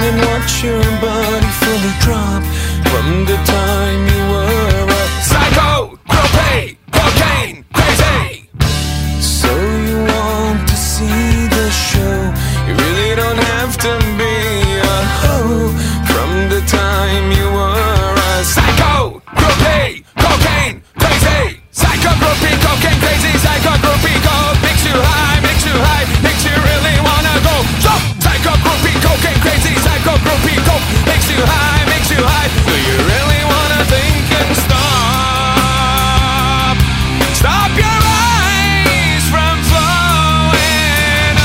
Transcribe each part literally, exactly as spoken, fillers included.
and watch your body fully drop from the time you were a psycho, groupie, cocaine, crazy. So you want to see the show? You really don't have to be a hoe. From the time you were a psycho, groupie, cocaine, crazy. Psycho, groupie, cocaine, crazy. Psycho, groupie, go. Makes you high, makes you high, makes you really wanna go. Stop! Psycho, groupie, cocaine, crazy. Psycho, groupie, go. Makes you high, makes you high. Do you really wanna think and stop? Stop your eyes from flowing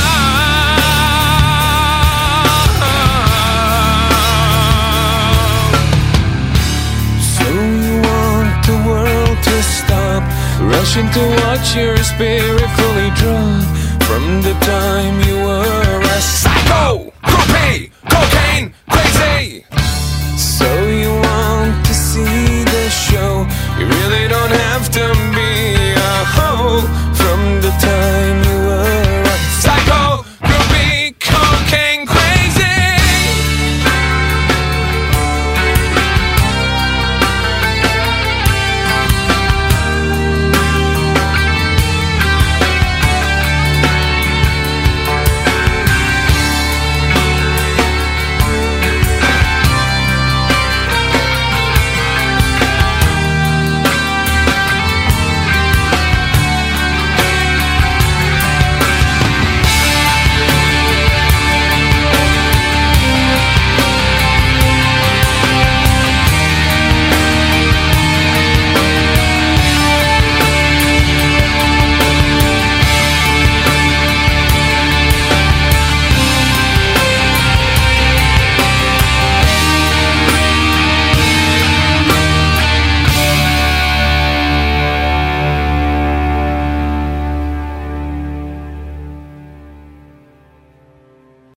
out. So you want the world to stop, rushing to watch your spirit fully drop from the time